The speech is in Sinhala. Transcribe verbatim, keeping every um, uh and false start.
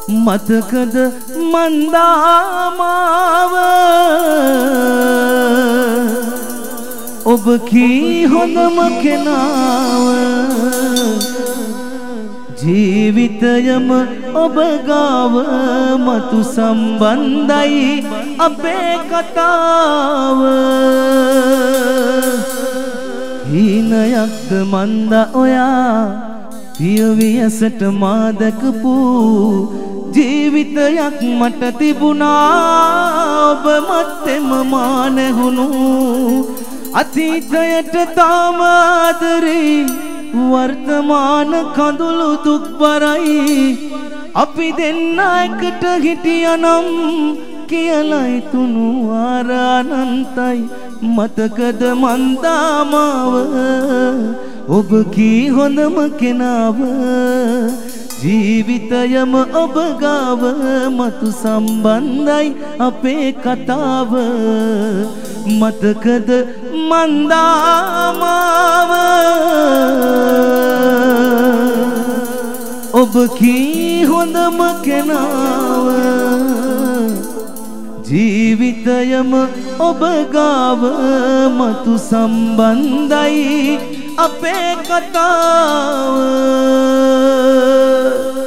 මතකද මන්දාමාව ඔබ කී හොඳම කෙනාව ජීවිතයම ඔබ ගාව මතු සම්බන්ධයි අපේ කතාව හීනයක්ද මන්ද ඔයා පියවියසට මාදකපු ජීවිතයක් මට තිබුණා ඔබ මත්තෙම මානෙහුණු අතීතයට තාම ආදරේ වර්තමාන කඳුළු දුක්බරයි අපි දෙන්න එකට හිටියනම් කියලයි තුනු ආරානන්තයි මතකද මන්දාමාව ඔබ කී හොඳම කෙනාව ජීවිතයම ඔබ ගාව මතු සම්බන්ධයි අපේ කතාව මතකද මන්දාමාව ඔබ කී හොඳම කෙනාව ජීවිතයම ඔබ ගාව මතු සම්බන්ධයි අපේ කතාව